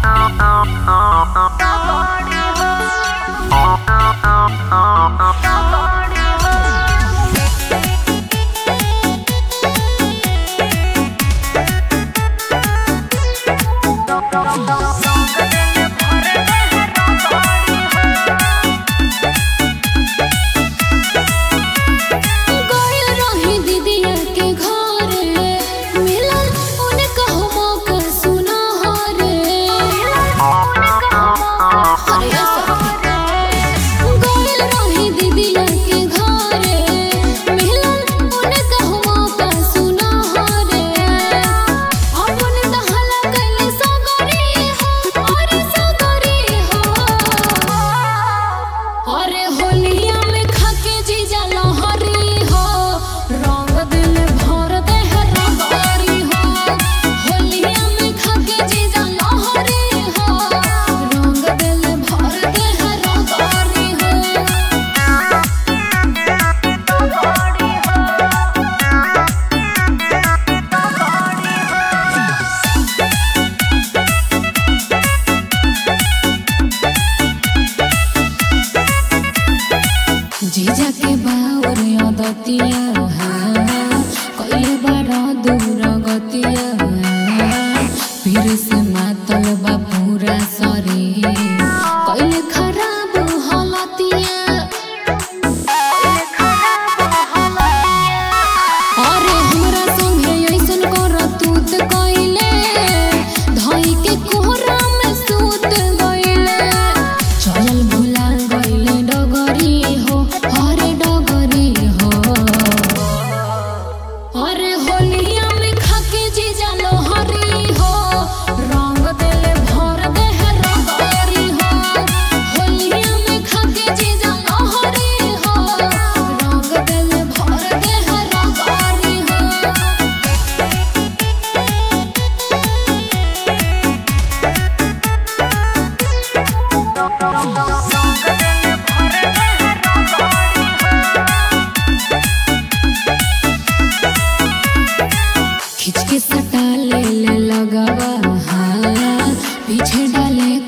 जीजा के बावर दतिया कइले बारा दूर गतिया फिर से मातल बा पूरा शरीर कइले खराब हालतिया अरे हमरा संगे ऐसन करतूत कइले धई के कोहरा में सूत गइले चलल भुला गइले डगरी हो अरे डगरी हो अरे होलिया में खाके जीजा लोहरी हो रंग देले भर देह रगरी हो होलिया में खाके जीजा लोहरी हो रंग देले भर देह रगरी हो खिंच के सटा ले लगावा पीछे डाले